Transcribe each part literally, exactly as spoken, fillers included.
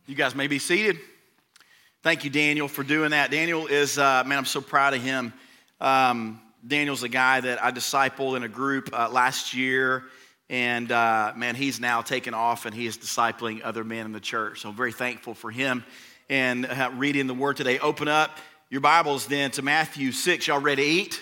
You guys may be seated. Thank you, Daniel, for doing that. Daniel is, uh, man, I'm so proud of him. Um, Daniel's a guy that I discipled in a group uh, last year, and uh, man, he's now taken off and he is discipling other men in the church. So I'm very thankful for him. And uh, reading the word today, open up your Bibles then to Matthew six. Y'all ready to eat?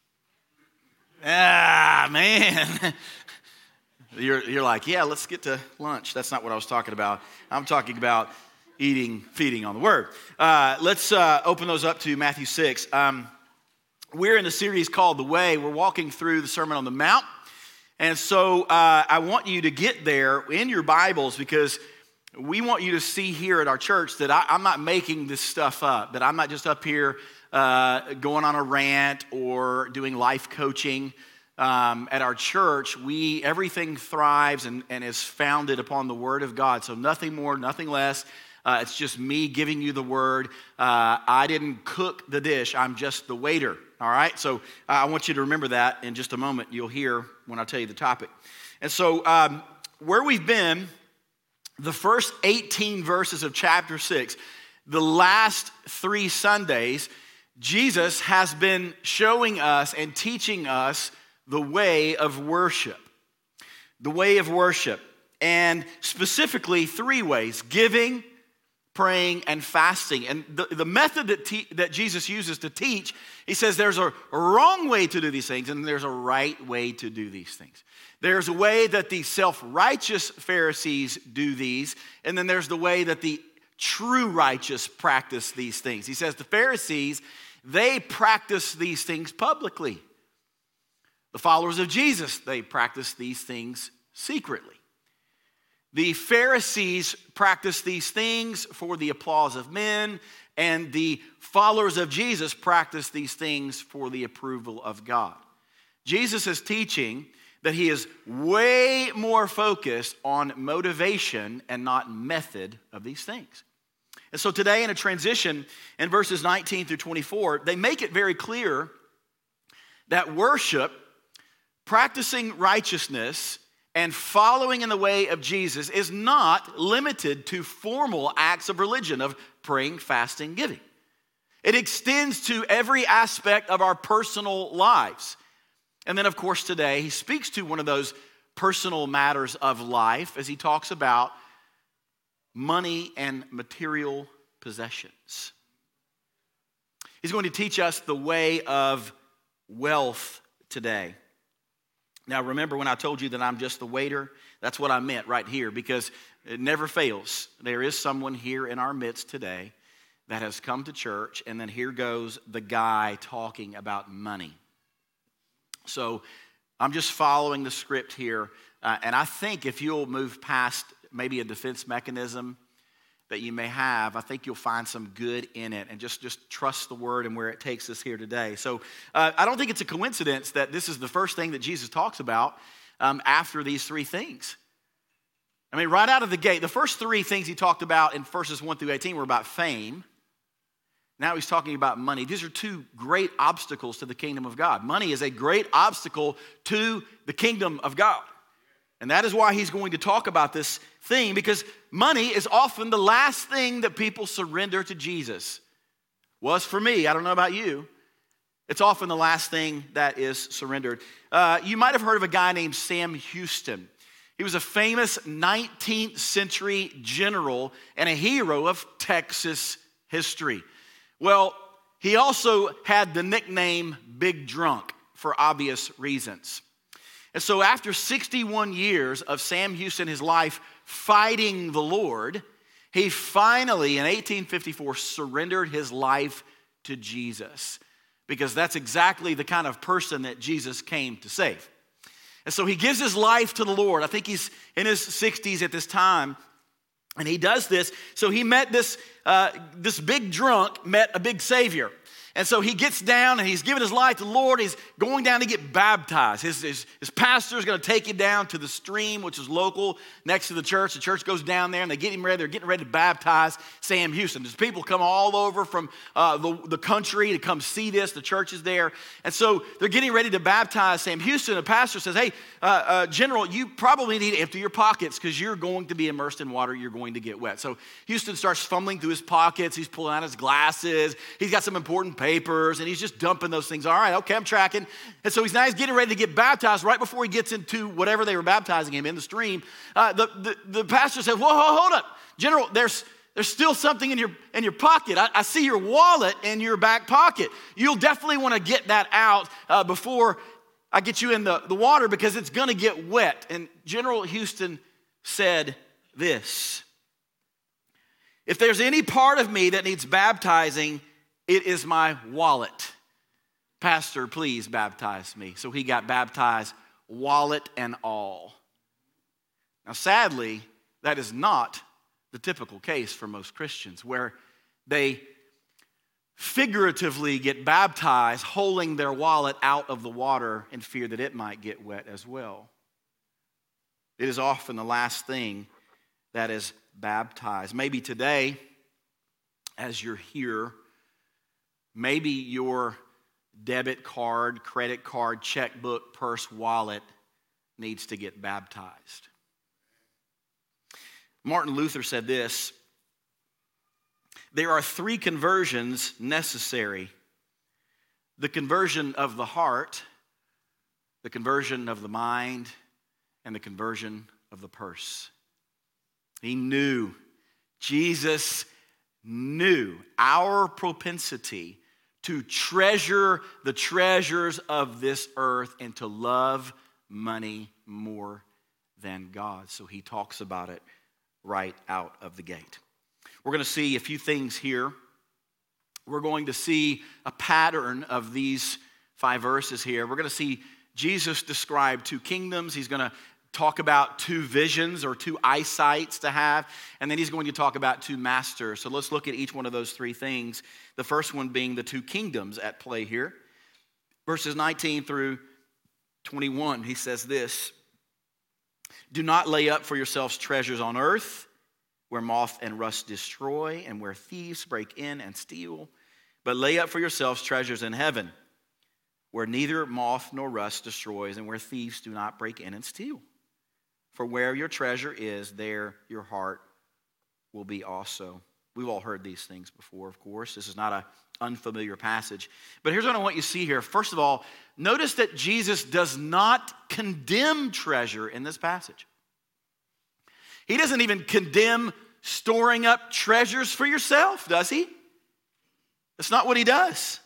Ah, man. You're, you're like, yeah, let's get to lunch. That's not what I was talking about. I'm talking about eating, feeding on the Word. Uh, let's uh, open those up to Matthew six. Um, we're in a series called The Way. We're walking through the Sermon on the Mount. And so uh, I want you to get there in your Bibles because we want you to see here at our church that I, I'm not making this stuff up, that I'm not just up here uh, going on a rant or doing life coaching. Um, at our church, we everything thrives and, and is founded upon the Word of God. So nothing more, nothing less. Uh, it's just me giving you the Word. Uh, I didn't cook the dish. I'm just the waiter. All right? So uh, I want you to remember that in just a moment. You'll hear when I tell you the topic. And so um, where we've been, the first eighteen verses of chapter six, the last three Sundays, Jesus has been showing us and teaching us the way of worship. The way of worship. And specifically three ways: giving, praying, and fasting. And the, the method that, te- that Jesus uses to teach, he says there's a, a wrong way to do these things and there's a right way to do these things. There's a way that the self-righteous Pharisees do these, and then there's the way that the true righteous practice these things. He says the Pharisees, they practice these things publicly. The followers of Jesus, they practice these things secretly. The Pharisees practice these things for the applause of men, and the followers of Jesus practice these things for the approval of God. Jesus is teaching that he is way more focused on motivation and not method of these things. And so today in a transition in verses nineteen through twenty-four, they make it very clear that worship, practicing righteousness, and following in the way of Jesus is not limited to formal acts of religion, of praying, fasting, giving. It extends to every aspect of our personal lives. And then, of course, today he speaks to one of those personal matters of life as he talks about money and material possessions. He's going to teach us the way of wealth today. Now, remember when I told you that I'm just the waiter? That's what I meant right here, because it never fails. There is someone here in our midst today that has come to church, and then here goes the guy talking about money. So I'm just following the script here, uh, and I think if you'll move past maybe a defense mechanism that you may have, I think you'll find some good in it, and just, just trust the word and where it takes us here today. So uh, I don't think it's a coincidence that this is the first thing that Jesus talks about um, after these three things. I mean, right out of the gate, the first three things he talked about in verses one through eighteen were about fame. Now he's talking about money. These are two great obstacles to the kingdom of God. Money is a great obstacle to the kingdom of God. And that is why he's going to talk about this thing, because money is often the last thing that people surrender to Jesus. Was for me. I don't know about you. It's often the last thing that is surrendered. Uh, you might have heard of a guy named Sam Houston. He was a famous nineteenth century general and a hero of Texas history. Well, he also had the nickname Big Drunk for obvious reasons. And so after sixty-one years of Sam Houston, his life fighting the Lord, he finally in eighteen fifty-four surrendered his life to Jesus, because that's exactly the kind of person that Jesus came to save. And so he gives his life to the Lord. I think he's in his sixties at this time. And he does this. So he met this, uh, this big drunk, met a big savior. And so he gets down and he's giving his life to the Lord. He's going down to get baptized. His, his, his pastor is going to take him down to the stream, which is local next to the church. The church goes down there and they get him ready. They're getting ready to baptize Sam Houston. There's people come all over from uh, the, the country to come see this. The church is there. And so they're getting ready to baptize Sam Houston. The pastor says, hey, uh, uh, General, you probably need to empty your pockets because you're going to be immersed in water. You're going to get wet. So Houston starts fumbling through his pockets. He's pulling out his glasses. He's got some important papers, and he's just dumping those things. All right, okay, I'm tracking. And so he's now he's getting ready to get baptized. Right before he gets into whatever they were baptizing him in the stream, uh, the, the, the pastor said, whoa, whoa, hold up. General, there's there's still something in your in your pocket. I, I see your wallet in your back pocket. You'll definitely want to get that out uh, before I get you in the, the water because it's going to get wet. And General Houston said this: if there's any part of me that needs baptizing, it is my wallet. Pastor, please baptize me. So he got baptized, wallet and all. Now, sadly, that is not the typical case for most Christians, where they figuratively get baptized, holding their wallet out of the water in fear that it might get wet as well. It is often the last thing that is baptized. Maybe today, as you're here, maybe your debit card, credit card, checkbook, purse, wallet needs to get baptized. Martin Luther said this: there are three conversions necessary: the conversion of the heart, the conversion of the mind, and the conversion of the purse. He knew, Jesus knew our propensity to treasure the treasures of this earth and to love money more than God. So he talks about it right out of the gate. We're going to see a few things here. We're going to see a pattern of these five verses here. We're going to see Jesus describe two kingdoms. He's going to talk about two visions or two eyesights to have, and then he's going to talk about two masters. So let's look at each one of those three things. The first one being the two kingdoms at play here. Verses nineteen through twenty-one, he says this: do not lay up for yourselves treasures on earth, where moth and rust destroy and where thieves break in and steal, but lay up for yourselves treasures in heaven, where neither moth nor rust destroys and where thieves do not break in and steal. For where your treasure is, there your heart will be also. We've all heard these things before, of course. This is not an unfamiliar passage. But here's what I want you to see here. First of all, notice that Jesus does not condemn treasure in this passage. He doesn't even condemn storing up treasures for yourself, does he? That's not what he does.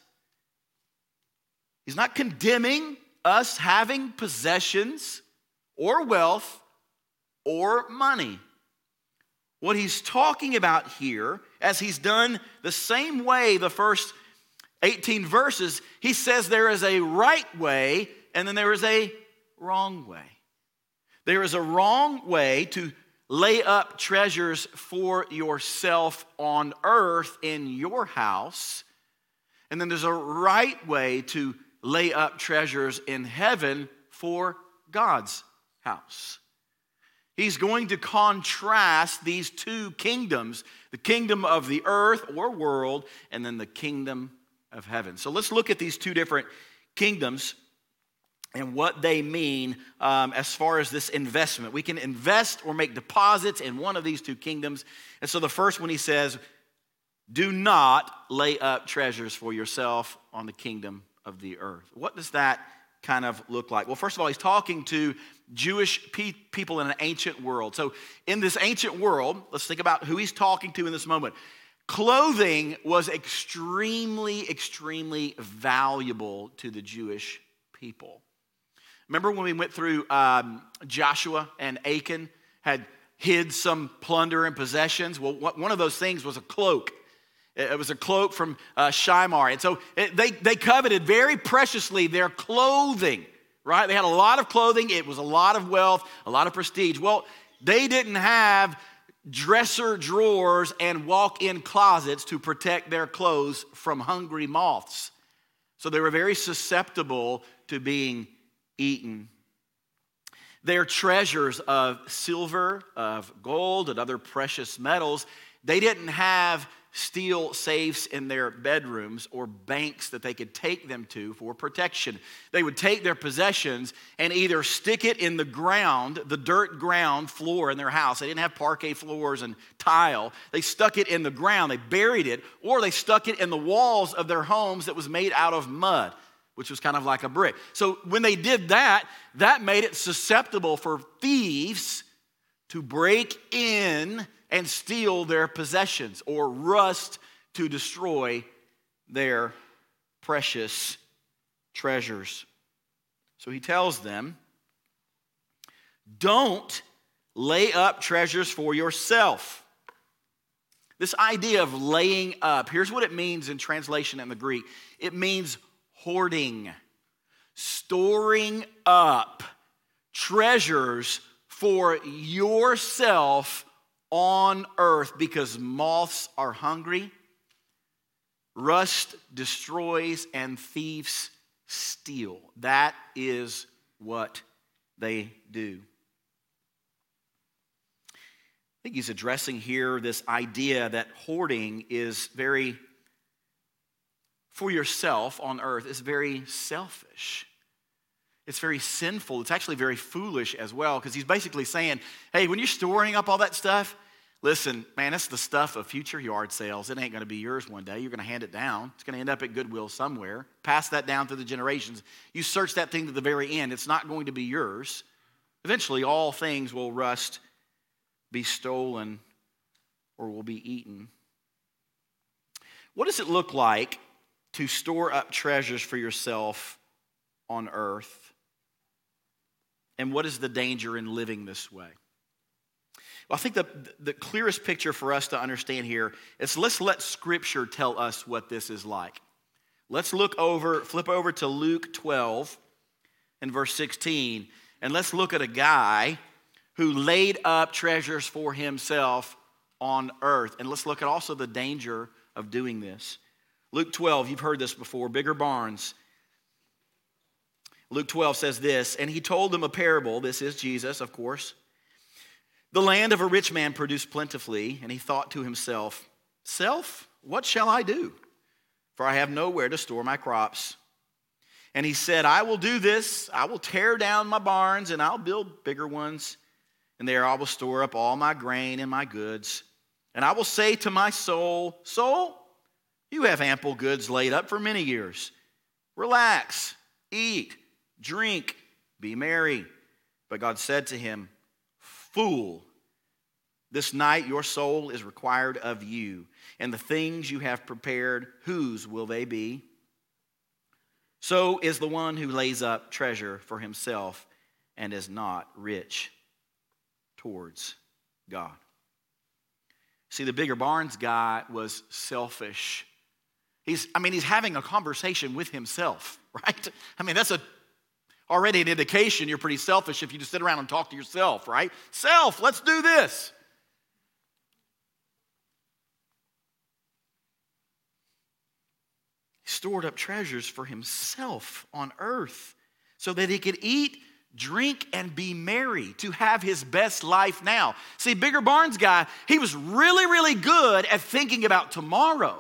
He's not condemning us having possessions or wealth or money. What he's talking about here, as he's done the same way the first eighteen verses, he says there is a right way and then there is a wrong way. There is a wrong way to lay up treasures for yourself on earth in your house, and then there's a right way to lay up treasures in heaven for God's house. He's going to contrast these two kingdoms, the kingdom of the earth or world, and then the kingdom of heaven. So let's look at these two different kingdoms and what they mean um, as far as this investment. We can invest or make deposits in one of these two kingdoms. And so the first one, he says, do not lay up treasures for yourself on the kingdom of the earth. What does that kind of look like? Well, first of all, he's talking to Jewish pe- people in an ancient world. So in this ancient world, let's think about who he's talking to in this moment. Clothing was extremely, extremely valuable to the Jewish people. Remember when we went through um, Joshua and Achan had hid some plunder and possessions? Well, one of those things was a cloak. It was a cloak from uh, Shinar. And so it, they, they coveted very preciously their clothing, right? They had a lot of clothing. It was a lot of wealth, a lot of prestige. Well, they didn't have dresser drawers and walk-in closets to protect their clothes from hungry moths. So they were very susceptible to being eaten. Their treasures of silver, of gold, and other precious metals, they didn't have steel safes in their bedrooms or banks that they could take them to for protection. They would take their possessions and either stick it in the ground, the dirt ground floor in their house. They didn't have parquet floors and tile. They stuck it in the ground. They buried it, or they stuck it in the walls of their homes that was made out of mud, which was kind of like a brick. So when they did that, that made it susceptible for thieves to break in and steal their possessions, or rust to destroy their precious treasures. So he tells them, don't lay up treasures for yourself. This idea of laying up, here's what it means in translation in the Greek. It means hoarding, storing up treasures for yourself on earth, because moths are hungry, rust destroys, and thieves steal. That is what they do. I think he's addressing here this idea that hoarding is very, for yourself on earth, is very selfish. It's very sinful. It's actually very foolish as well, because he's basically saying, hey, when you're storing up all that stuff, listen, man, that's the stuff of future yard sales. It ain't going to be yours one day. You're going to hand it down. It's going to end up at Goodwill somewhere. Pass that down through the generations. You search that thing to the very end. It's not going to be yours. Eventually, all things will rust, be stolen, or will be eaten. What does it look like to store up treasures for yourself on earth? And what is the danger in living this way? Well, I think the, the clearest picture for us to understand here is, let's let Scripture tell us what this is like. Let's look over, flip over to Luke twelve and verse sixteen, and let's look at a guy who laid up treasures for himself on earth. And let's look at also the danger of doing this. Luke twelve, you've heard this before, bigger barns. Luke twelve says this, and he told them a parable. This is Jesus, of course. The land of a rich man produced plentifully, and he thought to himself, self, what shall I do? For I have nowhere to store my crops. And he said, I will do this. I will tear down my barns, and I'll build bigger ones. And there I will store up all my grain and my goods. And I will say to my soul, soul, you have ample goods laid up for many years. Relax, eat, drink, be merry. But God said to him, fool, this night your soul is required of you, and the things you have prepared, whose will they be? So is the one who lays up treasure for himself and is not rich towards God. See, the bigger barns guy was selfish. He's, I mean, he's having a conversation with himself, right? I mean, that's a already an indication you're pretty selfish if you just sit around and talk to yourself, right? Self, let's do this. He stored up treasures for himself on earth so that he could eat, drink, and be merry, to have his best life now. See, bigger barns guy, he was really, really good at thinking about tomorrow.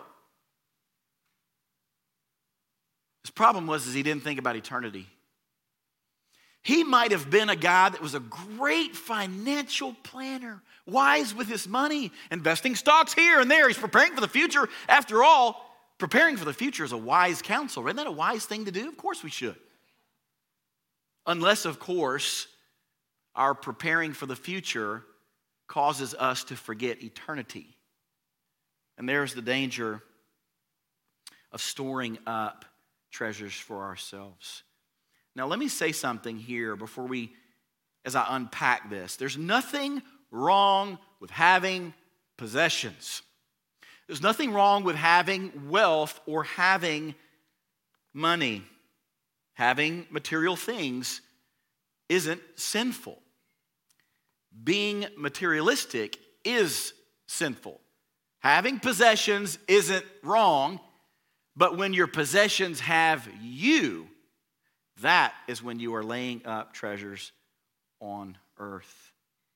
His problem was is he didn't think about eternity. He might have been a guy that was a great financial planner, wise with his money, investing stocks here and there. He's preparing for the future. After all, preparing for the future is a wise counsel. Isn't that a wise thing to do? Of course we should. Unless, of course, our preparing for the future causes us to forget eternity. And there's the danger of storing up treasures for ourselves. Now, let me say something here before we, as I unpack this. There's nothing wrong with having possessions. There's nothing wrong with having wealth or having money. Having material things isn't sinful. Being materialistic is sinful. Having possessions isn't wrong, but when your possessions have you, that is when you are laying up treasures on earth.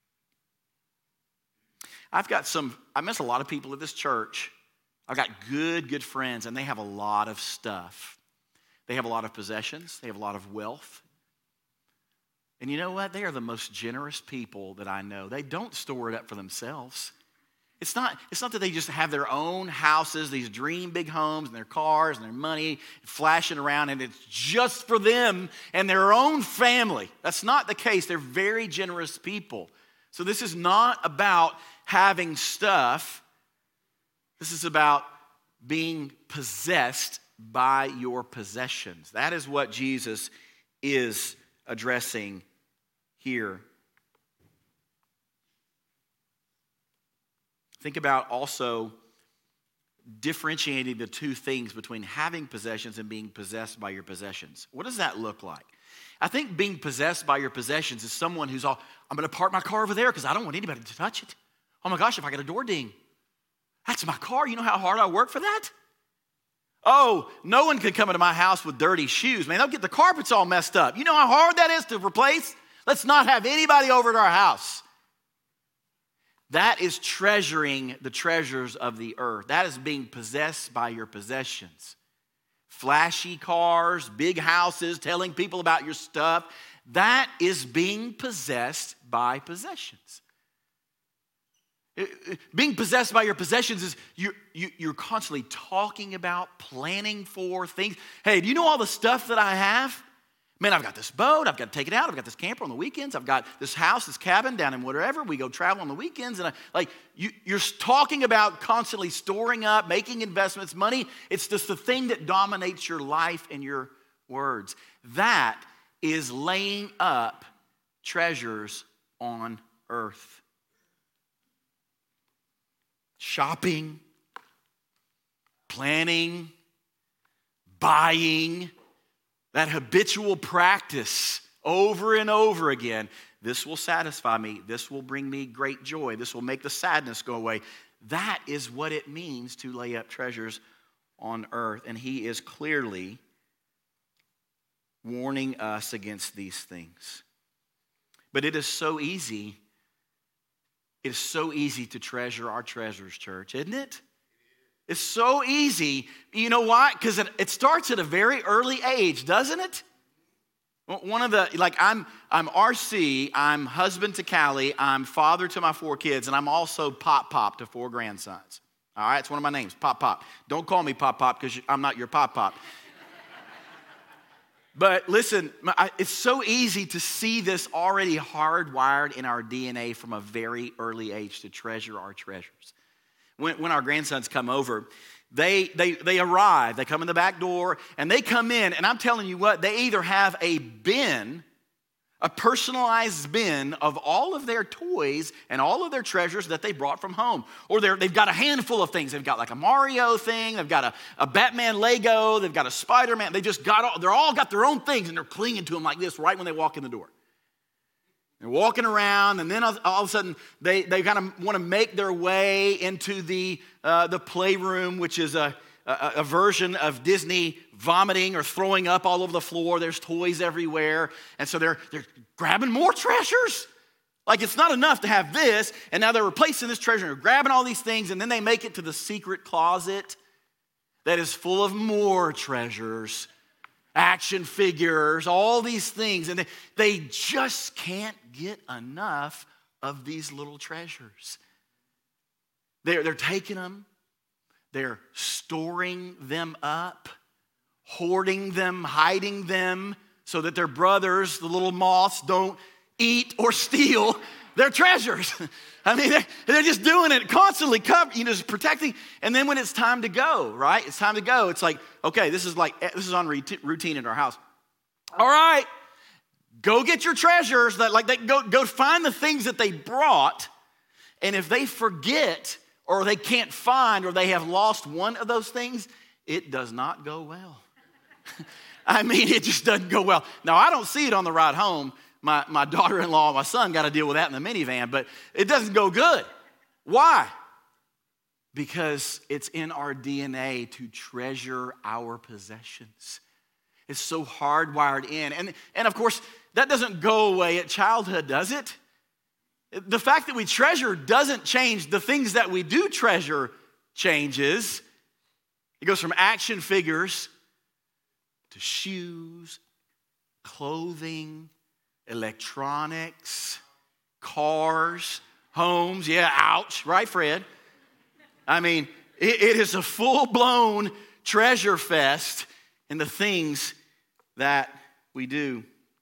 I've got some, I miss a lot of people at this church. I've got good, good friends, and they have a lot of stuff. They have a lot of possessions. They have a lot of wealth. And you know what? They are the most generous people that I know. They don't store it up for themselves. It's not, it's not that they just have their own houses, these dream big homes and their cars and their money flashing around, and it's just for them and their own family. That's not the case. They're very generous people. So this is not about having stuff. This is about being possessed by your possessions. That is what Jesus is addressing here. Think about also differentiating the two things between having possessions and being possessed by your possessions. What does that look like? I think being possessed by your possessions is someone who's all, I'm going to park my car over there because I don't want anybody to touch it. Oh my gosh, if I get a door ding, that's my car. You know how hard I work for that? Oh, no one can come into my house with dirty shoes. Man, they'll get the carpets all messed up. You know how hard that is to replace? Let's not have anybody over at our house. That is treasuring the treasures of the earth. That is being possessed by your possessions. Flashy cars, big houses, telling people about your stuff. That is being possessed by possessions. Being possessed by your possessions is you're, you're constantly talking about, planning for things. Hey, do you know all the stuff that I have? Man, I've got this boat, I've got to take it out, I've got this camper on the weekends, I've got this house, this cabin down in whatever, we go travel on the weekends, and I, like you, you're talking about constantly storing up, making investments, money. It's just the thing that dominates your life and your words. That is laying up treasures on earth. Shopping, planning, buying, that habitual practice over and over again. This will satisfy me. This will bring me great joy. This will make the sadness go away. That is what it means to lay up treasures on earth. And he is clearly warning us against these things. But it is so easy. It is so easy to treasure our treasures, church, isn't it? It's so easy. You know why? Because it, it starts at a very early age, doesn't it? One of the, like I'm I'm R C, I'm husband to Callie, I'm father to my four kids, and I'm also Pop Pop to four grandsons. All right, it's one of my names, Pop Pop. Don't call me Pop Pop because I'm not your Pop Pop. But listen, it's so easy to see this already hardwired in our D N A from a very early age to treasure our treasures. When, when our grandsons come over, they, they, they arrive, they come in the back door, and they come in, and I'm telling you what, they either have a bin, a personalized bin of all of their toys and all of their treasures that they brought from home. Or they're, they've got a handful of things. They've got like a Mario thing, they've got a, a Batman Lego, they've got a Spider-Man. They just got, all, they're all got their own things, and they're clinging to them like this right when they walk in the door. They're walking around, and then all, all of a sudden, they, they kind of want to make their way into the, uh, the playroom, which is a, a, a version of Disney vomiting or throwing up all over the floor. There's toys everywhere. And so they're, they're grabbing more treasures. Like it's not enough to have this, and now they're replacing this treasure. They're grabbing all these things, and then they make it to the secret closet that is full of more treasures. Action figures, all these things. And they, they just can't get enough of these little treasures. They're, they're taking them, they're storing them up, hoarding them, hiding them, so that their brothers, the little moths, don't eat or steal their treasures. I mean, they're, they're just doing it constantly, cover, you know, just protecting. And then when it's time to go, right? It's time to go. It's like, okay, this is like, this is on routine in our house. All right, go get your treasures. That like they go, go find the things that they brought. And if they forget or they can't find or they have lost one of those things, it does not go well. I mean, it just doesn't go well. Now, I don't see it on the ride home. My, my daughter-in-law, my son got to deal with that in the minivan, but it doesn't go good. Why? Because it's in our D N A to treasure our possessions. It's so hardwired in. And, and of course, that doesn't go away at childhood, does it? The fact that we treasure doesn't change. The things that we do treasure changes. It goes from action figures to shoes, clothing, electronics, cars, homes. Yeah, ouch, right, Fred? I mean, it, it is a full-blown treasure fest in the things that we do.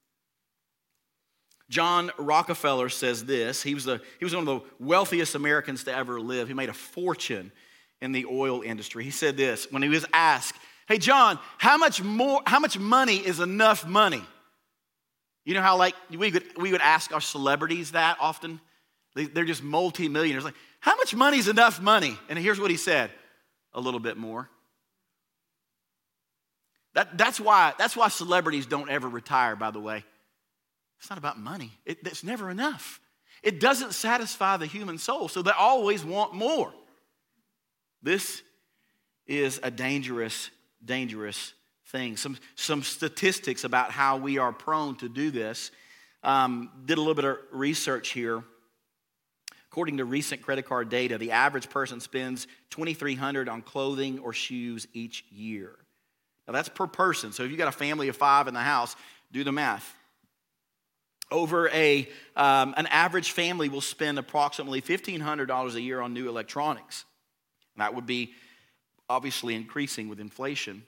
John Rockefeller says this. He was, a, he was one of the wealthiest Americans to ever live. He made a fortune in the oil industry. He said this when he was asked, hey, John, how much more, how much money is enough money? You know how like we would, we would ask our celebrities that often? They, they're just multi-millionaires. Like, how much money is enough money? And here's what he said, a little bit more. That, that's why, that's why celebrities don't ever retire, by the way. It's not about money. It, it's never enough. It doesn't satisfy the human soul, so they always want more. This is a dangerous, dangerous thing. Some, some statistics about how we are prone to do this. Um, did a little bit of research here. According to recent credit card data, the average person spends two thousand three hundred dollars on clothing or shoes each year. Now that's per person. So if you've got a family of five in the house, do the math. Over a, um, an average family will spend approximately fifteen hundred dollars a year on new electronics. And that would be obviously increasing with inflation.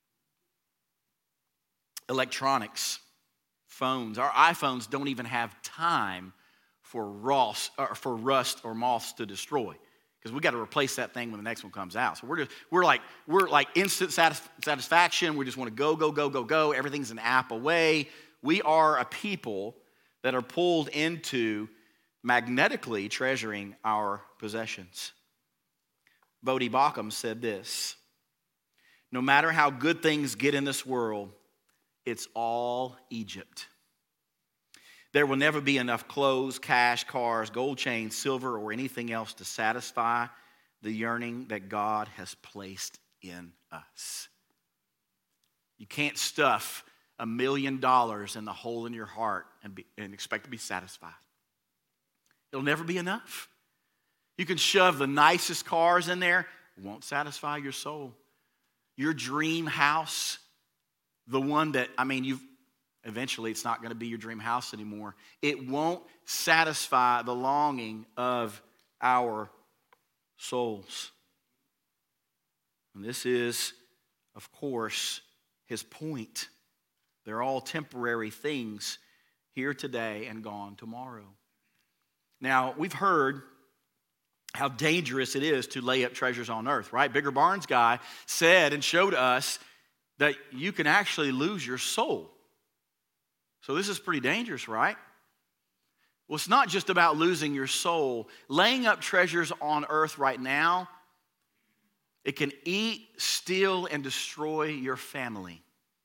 Electronics, phones. Our iPhones don't even have time for rust or, for rust or moths to destroy, because we got to replace that thing when the next one comes out. So we're just we're like we're like instant satis- satisfaction. We just want to go go go go go. Everything's an app away. We are a people that are pulled into magnetically treasuring our possessions. Bodie Baucham said this: no matter how good things get in this world, it's all Egypt. There will never be enough clothes, cash, cars, gold chains, silver, or anything else to satisfy the yearning that God has placed in us. You can't stuff a million dollars in the hole in your heart and, be, and expect to be satisfied. It'll never be enough. You can shove the nicest cars in there, it won't satisfy your soul. Your dream house, the one that, I mean, you've eventually it's not going to be your dream house anymore. It won't satisfy the longing of our souls. And this is, of course, his point. They're all temporary things, here today and gone tomorrow. Now, we've heard how dangerous it is to lay up treasures on earth, right? Bigger Barnes guy said and showed us that you can actually lose your soul. So this is pretty dangerous, right? Well, it's not just about losing your soul. Laying up treasures on earth right now, it can eat, steal, and destroy your family.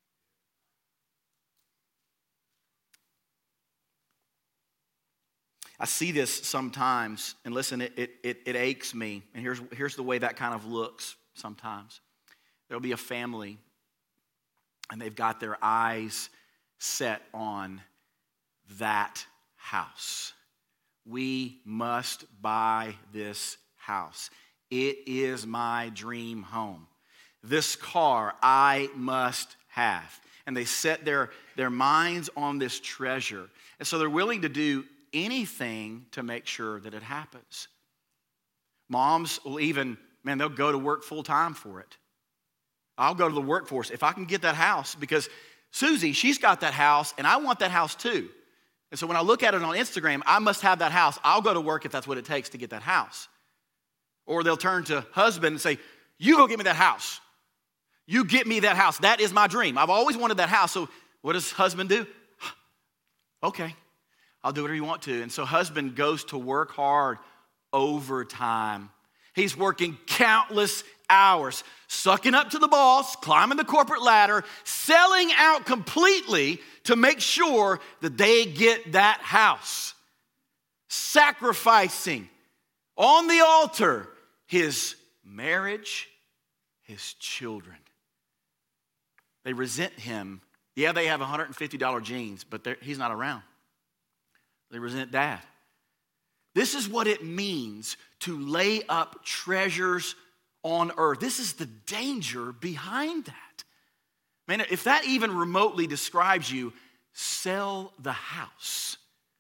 I see this sometimes, and listen, it, it, it, it aches me. And here's, here's the way that kind of looks sometimes. There'll be a family, and they've got their eyes set on that house. We must buy this house. It is my dream home. This car I must have. And they set their, their minds on this treasure. And so they're willing to do anything to make sure that it happens. Moms will even, man, they'll go to work full time for it. I'll go to the workforce if I can get that house, because Susie, she's got that house, and I want that house too. And so when I look at it on Instagram, I must have that house. I'll go to work if that's what it takes to get that house. Or they'll turn to husband and say, you go get me that house. You get me that house. That is my dream. I've always wanted that house. So what does husband do? Okay, I'll do whatever you want to. And so husband goes to work hard overtime. He's working countless hours, sucking up to the boss, climbing the corporate ladder, selling out completely to make sure that they get that house. Sacrificing on the altar his marriage, his children. They resent him. Yeah, they have one hundred fifty dollars jeans, but he's not around. They resent dad. This is what it means to lay up treasures on earth. This is the danger behind that. Man, if that even remotely describes you, sell the house.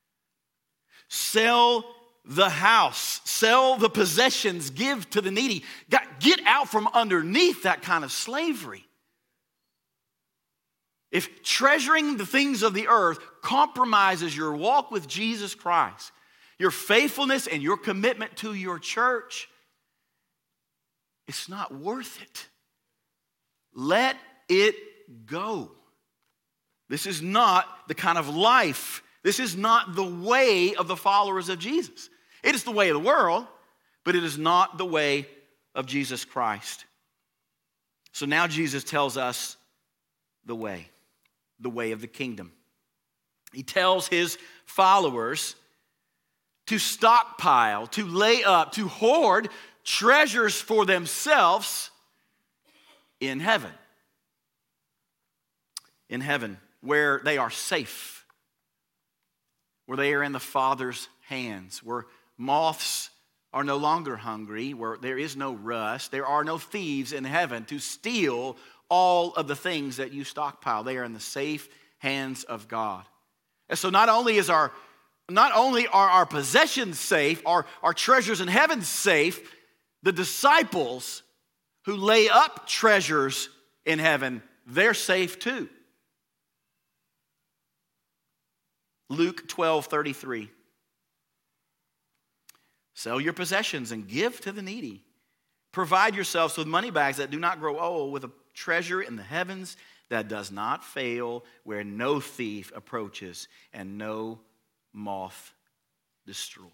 Sell the house. Sell the possessions. Give to the needy. Get out from underneath that kind of slavery. If treasuring the things of the earth compromises your walk with Jesus Christ, your faithfulness and your commitment to your church, it's not worth it. Let it go. This is not the kind of life, this is not the way of the followers of Jesus. It is the way of the world, but it is not the way of Jesus Christ. So now Jesus tells us the way, the way of the kingdom. He tells his followers to stockpile, to lay up, to hoard treasures for themselves in heaven. In heaven, where they are safe, where they are in the Father's hands, where moths are no longer hungry, where there is no rust, there are no thieves in heaven to steal all of the things that you stockpile. They are in the safe hands of God. And so not only is our not only are our possessions safe, our, our treasures in heaven safe, the disciples who lay up treasures in heaven, they're safe too. Luke twelve thirty-three. Sell your possessions and give to the needy. Provide yourselves with money bags that do not grow old, with a treasure in the heavens that does not fail, where no thief approaches and no moth destroys.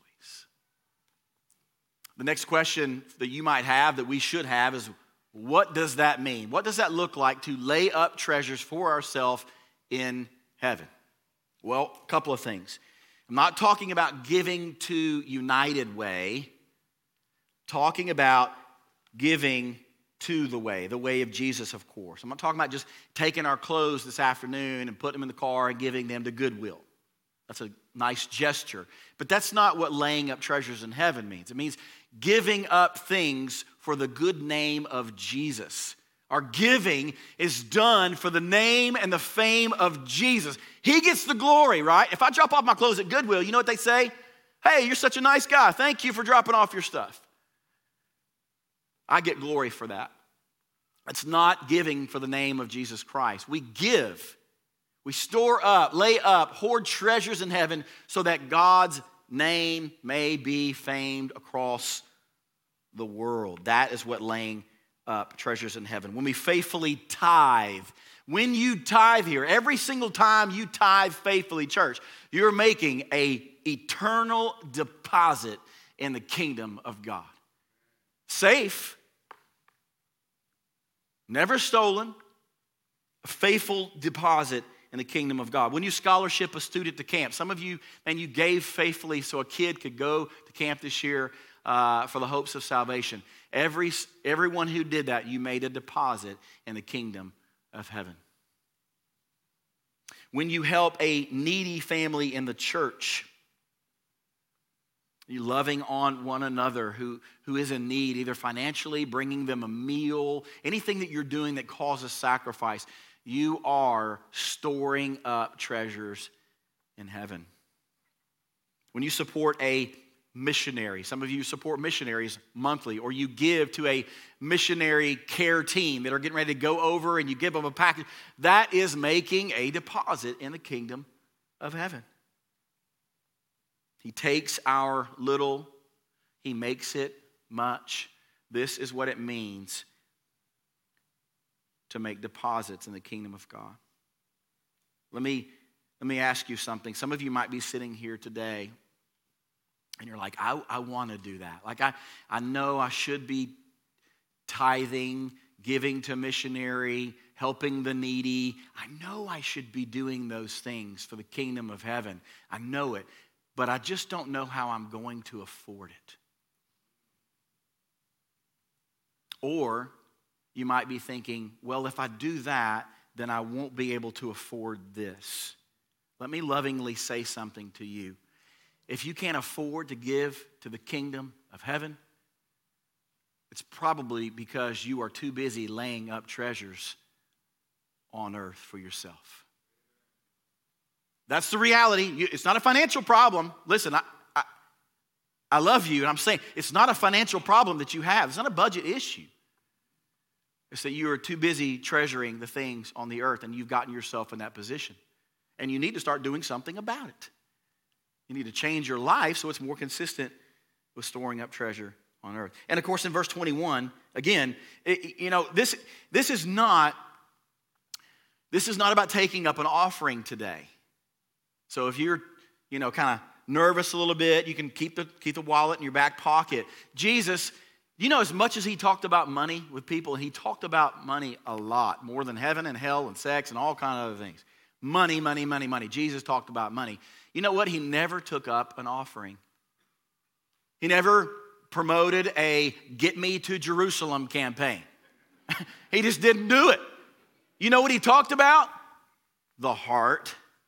The next question that you might have, that we should have, is what does that mean? What does that look like to lay up treasures for ourselves in heaven? Well, a couple of things. I'm not talking about giving to United Way, talking about giving to the way, the way of Jesus, of course. I'm not talking about just taking our clothes this afternoon and putting them in the car and giving them to Goodwill. That's a nice gesture. But that's not what laying up treasures in heaven means. It means giving up things for the good name of Jesus. Our giving is done for the name and the fame of Jesus. He gets the glory, right? If I drop off my clothes at Goodwill, you know what they say? Hey, you're such a nice guy. Thank you for dropping off your stuff. I get glory for that. It's not giving for the name of Jesus Christ. We give. We store up, lay up, hoard treasures in heaven so that God's name may be famed across the world. That is what laying up treasures in heaven. When we faithfully tithe, when you tithe here, every single time you tithe faithfully, church, you're making an eternal deposit in the kingdom of God. Safe, never stolen, a faithful deposit in the kingdom of God. When you scholarship a student to camp, some of you, man, you gave faithfully so a kid could go to camp this year uh, for the hopes of salvation. Every, everyone who did that, you made a deposit in the kingdom of heaven. When you help a needy family in the church, you loving on one another who, who is in need, either financially, bringing them a meal, anything that you're doing that causes sacrifice, you are storing up treasures in heaven. When you support a missionary, some of you support missionaries monthly, or you give to a missionary care team that are getting ready to go over and you give them a package, that is making a deposit in the kingdom of heaven. He takes our little, he makes it much. This is what it means to make deposits in the kingdom of God. Let me, let me ask you something. Some of you might be sitting here today and you're like, I, I want to do that. Like, I, I know I should be tithing, giving to missionary, helping the needy. I know I should be doing those things for the kingdom of heaven. I know it. But I just don't know how I'm going to afford it. Or you might be thinking, well, if I do that, then I won't be able to afford this. Let me lovingly say something to you. If you can't afford to give to the kingdom of heaven, it's probably because you are too busy laying up treasures on earth for yourself. That's the reality. It's not a financial problem. Listen, I, I, I love you, and I'm saying it's not a financial problem that you have. It's not a budget issue. It's that you are too busy treasuring the things on the earth, and you've gotten yourself in that position. And you need to start doing something about it. You need to change your life so it's more consistent with storing up treasure on earth. And of course, in verse twenty-one, again, it, you know, this, this is not, this is not about taking up an offering today. So if you're, you know, kind of nervous a little bit, you can keep the, keep the wallet in your back pocket. Jesus, you know, as much as he talked about money with people, he talked about money a lot, more than heaven and hell and sex and all kind of other things. Money, money, money, money. Jesus talked about money. You know what? He never took up an offering. He never promoted a Get Me to Jerusalem campaign. He just didn't do it. You know what he talked about? The heart.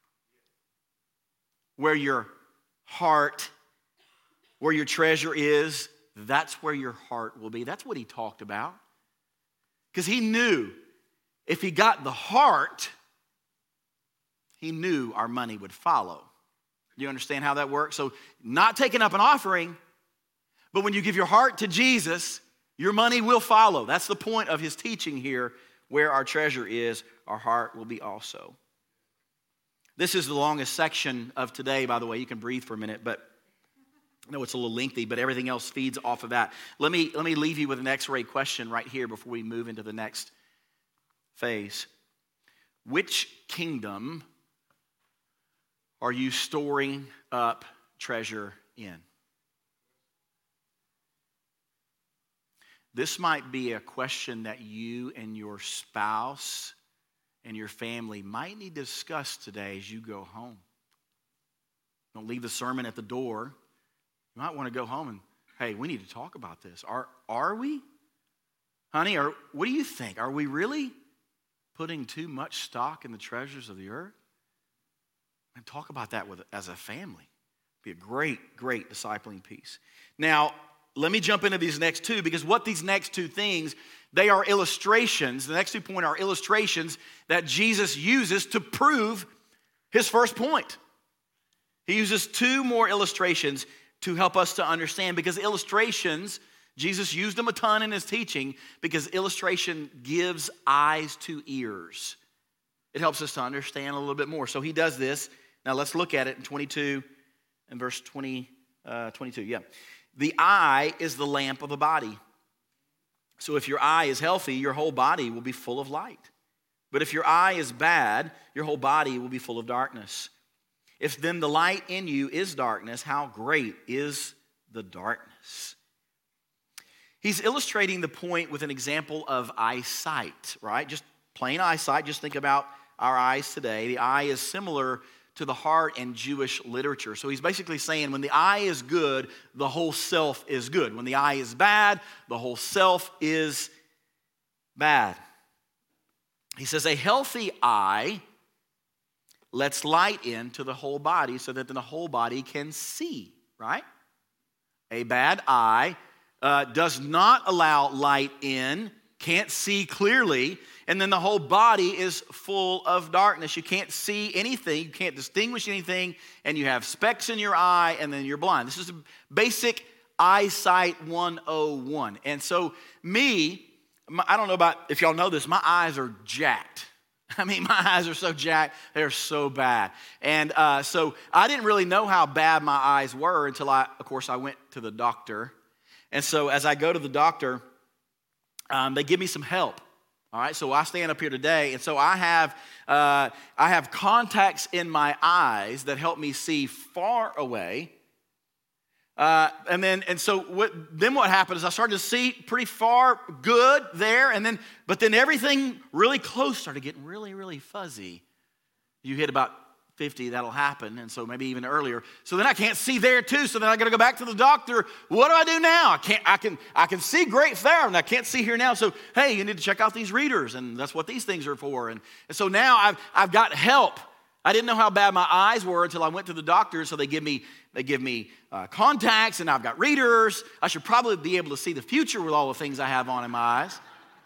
Where your heart, where your treasure is, that's where your heart will be. That's what he talked about. Because he knew if he got the heart, he knew our money would follow. Do you understand how that works? So not taking up an offering, but when you give your heart to Jesus, your money will follow. That's the point of his teaching here. Where our treasure is, our heart will be also. This is the longest section of today, by the way. You can breathe for a minute, but I know it's a little lengthy, but everything else feeds off of that. Let me, let me leave you with an X-ray question right here before we move into the next phase. Which kingdom are you storing up treasure in? This might be a question that you and your spouse and your family might need to discuss today as you go home. Don't leave the sermon at the door. You might want to go home and, hey, we need to talk about this. Are, are we? Honey, are, what do you think? Are we really putting too much stock in the treasures of the earth? And talk about that with, as a family. Be a great, great discipling piece. Now, let me jump into these next two, because what these next two things, they are illustrations. The next two points are illustrations that Jesus uses to prove his first point. He uses two more illustrations to help us to understand, because illustrations, Jesus used them a ton in his teaching, because illustration gives eyes to ears. It helps us to understand a little bit more. So he does this. Now let's look at it in twenty-two and verse twenty, uh, twenty-two. Yeah. The eye is the lamp of the body. So if your eye is healthy, your whole body will be full of light. But if your eye is bad, your whole body will be full of darkness. If then the light in you is darkness, how great is the darkness? He's illustrating the point with an example of eyesight, right? Just plain eyesight. Just think about our eyes today. The eye is similar to the heart in Jewish literature. So he's basically saying when the eye is good, the whole self is good. When the eye is bad, the whole self is bad. He says a healthy eye lets light into the whole body so that the whole body can see, right? A bad eye uh, does not allow light in, can't see clearly, and then the whole body is full of darkness. You can't see anything, you can't distinguish anything, and you have specks in your eye, and then you're blind. This is a basic eyesight one oh one. And so me, I don't know about if y'all know this, my eyes are jacked. I mean, my eyes are so jacked, they're so bad. And uh, so I didn't really know how bad my eyes were until I, of course, I went to the doctor. And so as I go to the doctor, um, they give me some help. All right, so I stand up here today, and so I have uh, I have contacts in my eyes that help me see far away. Uh, and then and so what, then what happened is I started to see pretty far good there, and then but then everything really close started getting really really fuzzy. You hit about fifty, that'll happen, and so maybe even earlier. So then I can't see there too, so then I gotta go back to the doctor. What do I do now? I can't, I can, I can see great there, and I can't see here now. So, hey, you need to check out these readers, and that's what these things are for. And, and so now I've, I've got help. I didn't know how bad my eyes were until I went to the doctor, so they give me, they give me uh, contacts, and I've got readers. I should probably be able to see the future with all the things I have on in my eyes.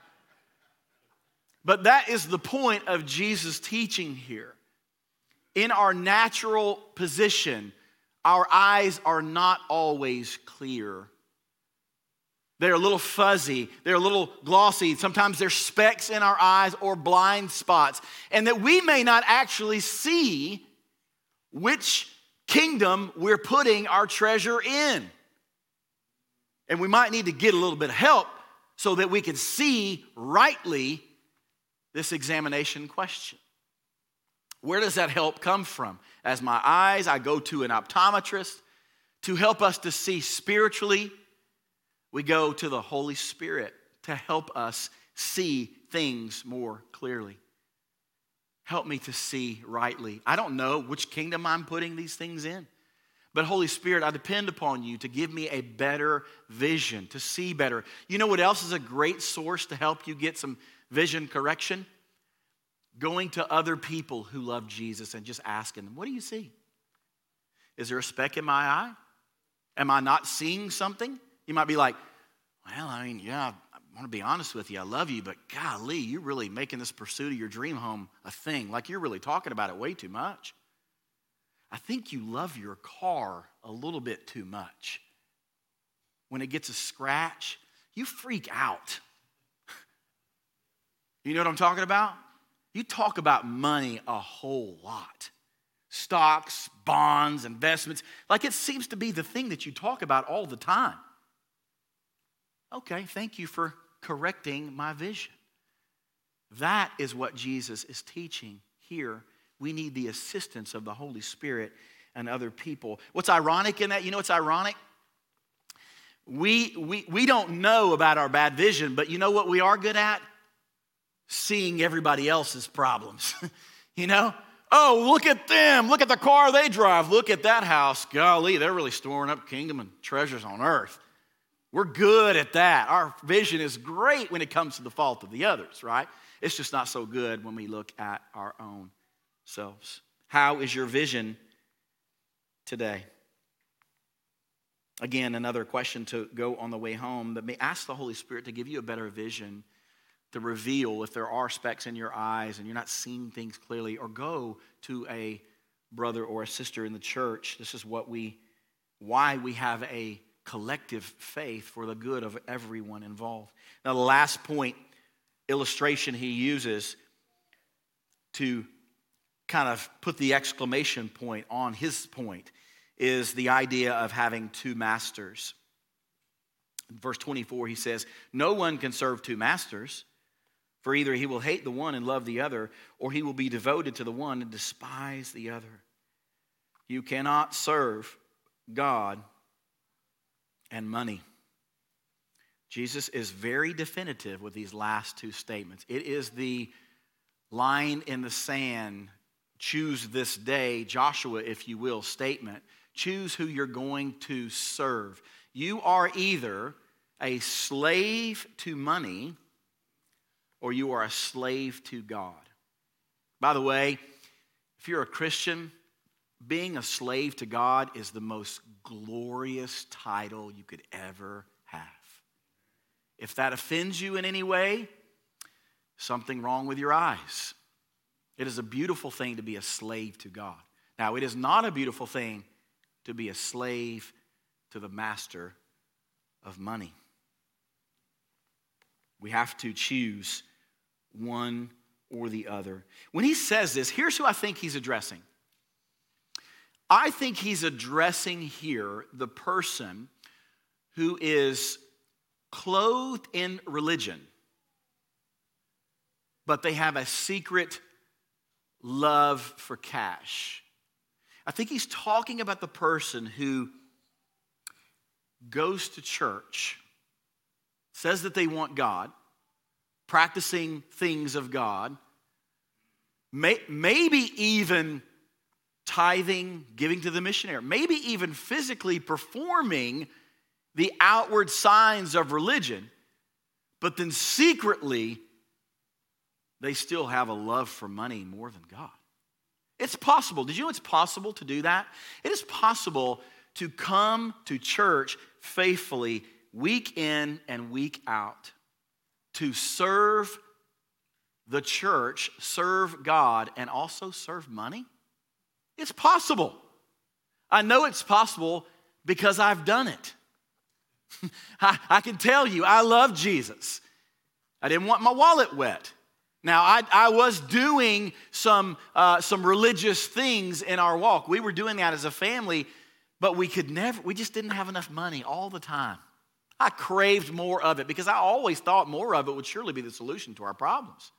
But that is the point of Jesus' teaching here. In our natural position, our eyes are not always clear. They're a little fuzzy. They're a little glossy. Sometimes there's specks in our eyes or blind spots. And that we may not actually see which kingdom we're putting our treasure in. And we might need to get a little bit of help so that we can see rightly this examination question. Where does that help come from? As my eyes, I go to an optometrist. To help us to see spiritually, we go to the Holy Spirit to help us see things more clearly. Help me to see rightly. I don't know which kingdom I'm putting these things in, but Holy Spirit, I depend upon you to give me a better vision, to see better. You know what else is a great source to help you get some vision correction? Going to other people who love Jesus and just asking them, what do you see? Is there a speck in my eye? Am I not seeing something? You might be like, well, I mean, yeah, I want to be honest with you. I love you, but golly, you're really making this pursuit of your dream home a thing. Like you're really talking about it way too much. I think you love your car a little bit too much. When it gets a scratch, you freak out. You know what I'm talking about? You talk about money a whole lot. Stocks, bonds, investments. Like it seems to be the thing that you talk about all the time. Okay, thank you for correcting my vision. That is what Jesus is teaching here. We need the assistance of the Holy Spirit and other people. What's ironic in that? You know what's ironic? We, we, we don't know about our bad vision, but you know what we are good at? Seeing everybody else's problems. You know? Oh, look at them. Look at the car they drive. Look at that house. Golly, they're really storing up kingdom and treasures on earth. We're good at that. Our vision is great when it comes to the fault of the others, right? It's just not so good when we look at our own selves. How is your vision today? Again, another question to go on the way home. But may ask the Holy Spirit to give you a better vision, to reveal if there are specks in your eyes and you're not seeing things clearly, or go to a brother or a sister in the church. This is what we, why we have a collective faith for the good of everyone involved. Now, the last point, illustration he uses to kind of put the exclamation point on his point is the idea of having two masters. In verse twenty-four, he says, no one can serve two masters, for either he will hate the one and love the other, or he will be devoted to the one and despise the other. You cannot serve God and money. Jesus is very definitive with these last two statements. It is the line in the sand, choose this day, Joshua, if you will, statement. Choose who you're going to serve. You are either a slave to money or you are a slave to God. By the way, if you're a Christian, being a slave to God is the most glorious title you could ever have. If that offends you in any way, something wrong with your eyes. It is a beautiful thing to be a slave to God. Now, it is not a beautiful thing to be a slave to the master of money. We have to choose one or the other. When he says this, here's who I think he's addressing. I think he's addressing here the person who is clothed in religion, but they have a secret love for cash. I think he's talking about the person who goes to church, says that they want God, practicing things of God, may, maybe even tithing, giving to the missionary, maybe even physically performing the outward signs of religion, but then secretly, they still have a love for money more than God. It's possible. Did you know it's possible to do that? It is possible to come to church faithfully week in and week out, to serve the church, serve God, and also serve money. It's possible. I know it's possible because I've done it. I, I can tell you, I love Jesus. I didn't want my wallet wet. Now, I, I was doing some, uh, some religious things in our walk. We were doing that as a family, but we could never, we just didn't have enough money all the time. I craved more of it because I always thought more of it would surely be the solution to our problems.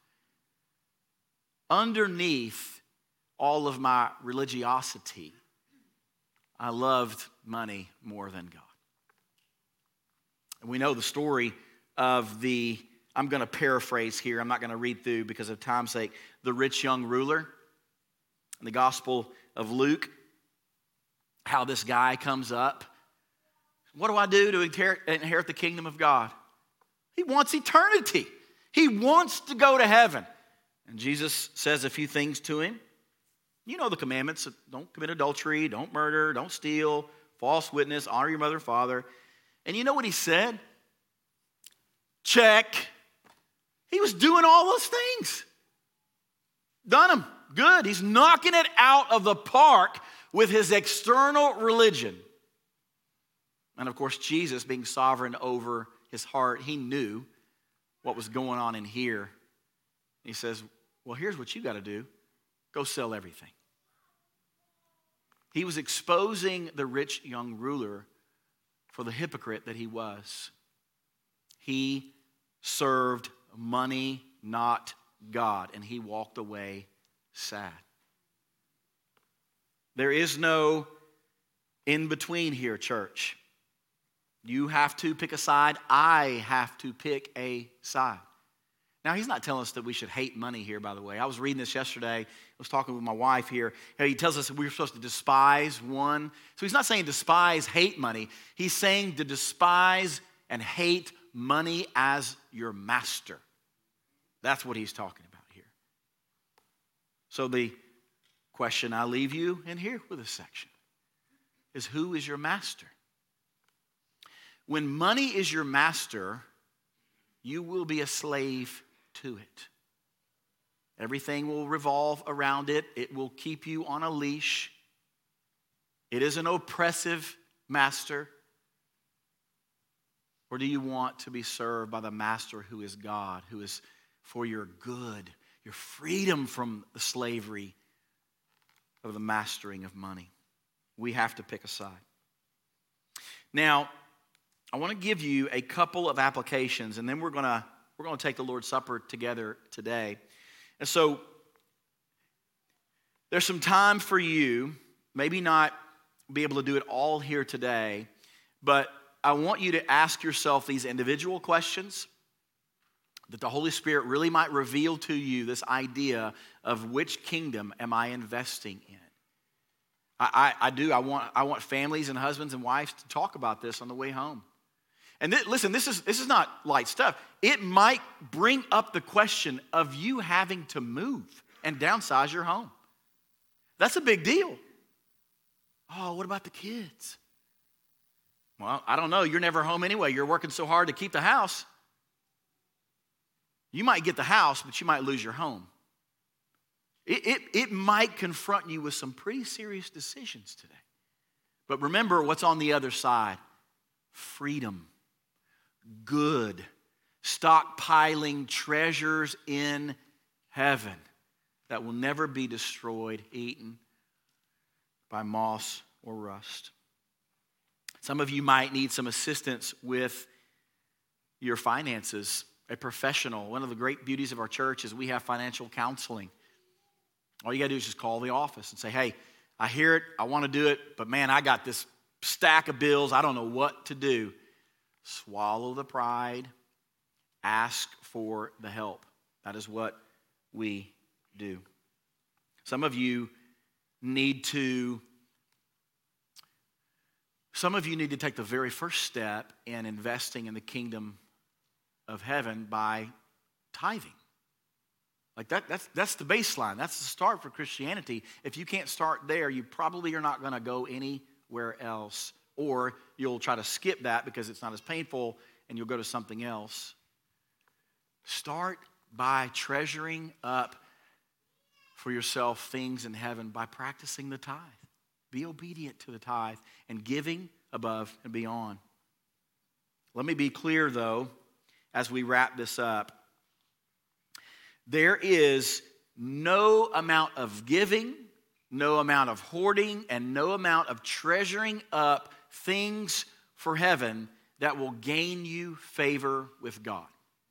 Underneath all of my religiosity, I loved money more than God. And we know the story of the, I'm going to paraphrase here, I'm not going to read through because of time's sake, the rich young ruler in the Gospel of Luke, how this guy comes up. What do I do to inherit, inherit the kingdom of God? He wants eternity. He wants to go to heaven. And Jesus says a few things to him. You know the commandments. Don't commit adultery, don't murder, don't steal, false witness, honor your mother and father. And you know what he said? Check. He was doing all those things. Done them. Good. He's knocking it out of the park with his external religion. And of course, Jesus, being sovereign over his heart, he knew what was going on in here. He says, well, here's what you got to do. Go sell everything. He was exposing the rich young ruler for the hypocrite that he was. He served money, not God, and he walked away sad. There is no in between here, church. You have to pick a side. I have to pick a side. Now, he's not telling us that we should hate money here, by the way. I was reading this yesterday. I was talking with my wife here. He tells us that we're supposed to despise one. So he's not saying despise, hate money. He's saying to despise and hate money as your master. That's what he's talking about here. So the question I leave you in here with this section is, who is your master? When money is your master, you will be a slave to it. Everything will revolve around it. It will keep you on a leash. It is an oppressive master. Or do you want to be served by the master who is God, who is for your good, your freedom from the slavery of the mastering of money? We have to pick a side. Now, I want to give you a couple of applications, and then we're going to we're going to take the Lord's Supper together today. And so there's some time for you, maybe not be able to do it all here today, but I want you to ask yourself these individual questions that the Holy Spirit really might reveal to you this idea of which kingdom am I investing in. I, I, I do. I want, I want families and husbands and wives to talk about this on the way home. And th- listen, this is, this is not light stuff. It might bring up the question of you having to move and downsize your home. That's a big deal. Oh, what about the kids? Well, I don't know. You're never home anyway. You're working so hard to keep the house. You might get the house, but you might lose your home. It, it, it might confront you with some pretty serious decisions today. But remember what's on the other side. Freedom. Good. Stockpiling treasures in heaven that will never be destroyed, eaten by moss or rust. Some of you might need some assistance with your finances. A professional. One of the great beauties of our church is we have financial counseling. All you got to do is just call the office and say, hey, I hear it, I want to do it, but man, I got this stack of bills, I don't know what to do. Swallow the pride. Ask for the help. That is what we do. Some of you need to, some of you need to take the very first step in investing in the kingdom of heaven by tithing. Like that, that's, that's the baseline. That's the start for Christianity. If you can't start there, you probably are not going to go anywhere else. Or you'll try to skip that because it's not as painful and you'll go to something else. Start by treasuring up for yourself things in heaven by practicing the tithe. Be obedient to the tithe and giving above and beyond. Let me be clear, though, as we wrap this up. There is no amount of giving, no amount of hoarding, and no amount of treasuring up things for heaven that will gain you favor with God.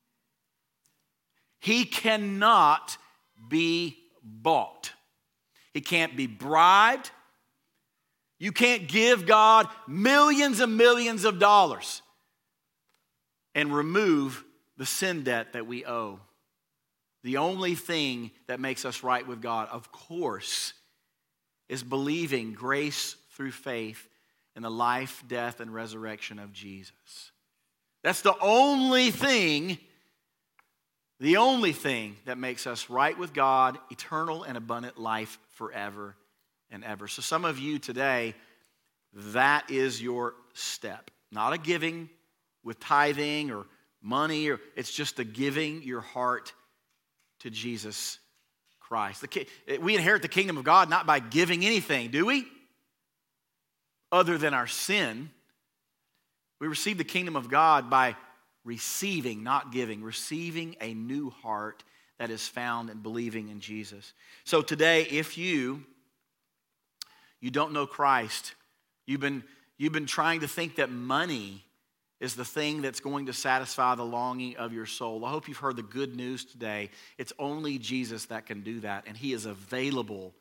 He cannot be bought. He can't be bribed. You can't give God millions and millions of dollars and remove the sin debt that we owe. The only thing that makes us right with God, of course, is believing grace through faith in the life, death, and resurrection of Jesus. That's the only thing, the only thing that makes us right with God, eternal and abundant life forever and ever. So some of you today, that is your step. Not a giving with tithing or money, or it's just a giving your heart to Jesus Christ. The, we inherit the kingdom of God not by giving anything, do we? Other than our sin. We receive the kingdom of God by receiving, not giving, receiving a new heart that is found in believing in Jesus. So today, if you, you don't know Christ, you've been, you've been trying to think that money is the thing that's going to satisfy the longing of your soul. I hope you've heard the good news today. It's only Jesus that can do that, and he is available.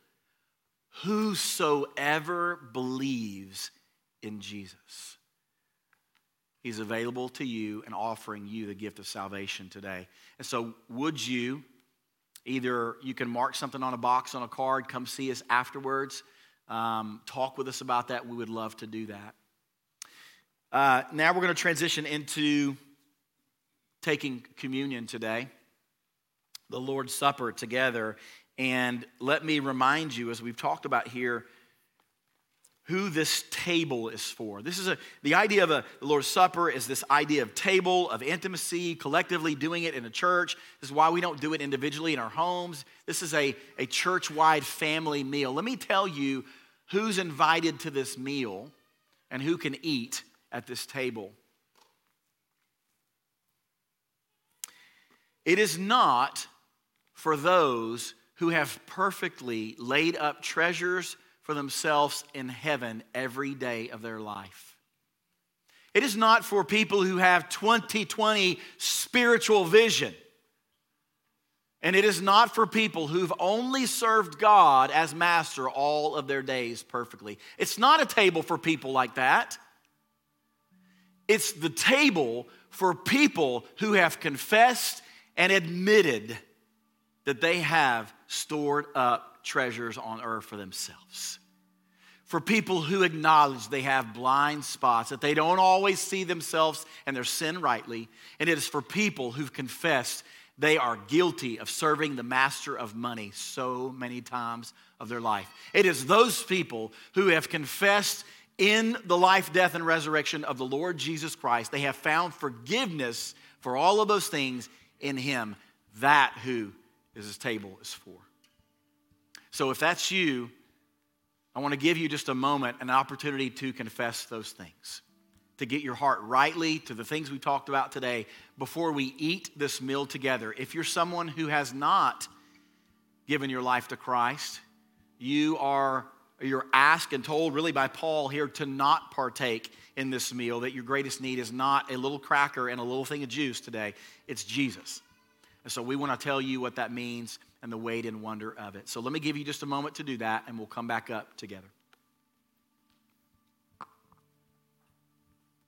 Whosoever believes in Jesus. He's available to you and offering you the gift of salvation today. And so would you, either you can mark something on a box, on a card, come see us afterwards, um, talk with us about that. We would love to do that. Uh, now we're going to transition into taking communion today, the Lord's Supper together. And let me remind you, as we've talked about here, who this table is for. This is a the idea of a, the Lord's Supper is this idea of table, of intimacy, collectively doing it in a church. This is why we don't do it individually in our homes. This is a, a church-wide family meal. Let me tell you who's invited to this meal and who can eat at this table. It is not for those who have perfectly laid up treasures for themselves in heaven every day of their life. It is not for people who have twenty twenty spiritual vision. And it is not for people who've only served God as master all of their days perfectly. It's not a table for people like that. It's the table for people who have confessed and admitted that they have stored up treasures on earth for themselves. For people who acknowledge they have blind spots, that they don't always see themselves and their sin rightly. And it is for people who've confessed they are guilty of serving the master of money so many times of their life. It is those people who have confessed in the life, death, and resurrection of the Lord Jesus Christ. They have found forgiveness for all of those things in him. That who is his table is for. So if that's you, I want to give you just a moment, an opportunity to confess those things, to get your heart rightly to the things we talked about today before we eat this meal together. If you're someone who has not given your life to Christ, you are you're asked and told really by Paul here to not partake in this meal, that your greatest need is not a little cracker and a little thing of juice today. It's Jesus. And so we want to tell you what that means and the weight and wonder of it. So let me give you just a moment to do that, and we'll come back up together.